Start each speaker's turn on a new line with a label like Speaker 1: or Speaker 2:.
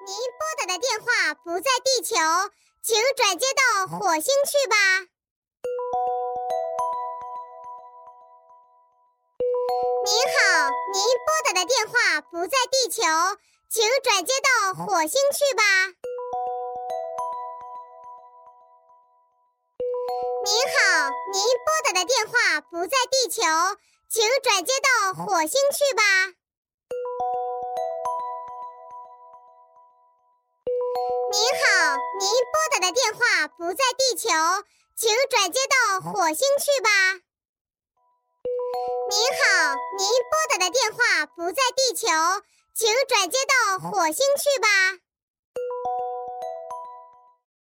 Speaker 1: 您拨打的电话不在地球，请转接到火星去吧。您好，您拨打的电话不在地球，请转接到火星去吧。您好，您拨打的电话不在地球，请转接到火星去吧。您好，您拨打的电话不在地球，请转接到火星去吧。您好，您拨打的电话不在地球，请转接到火星去吧。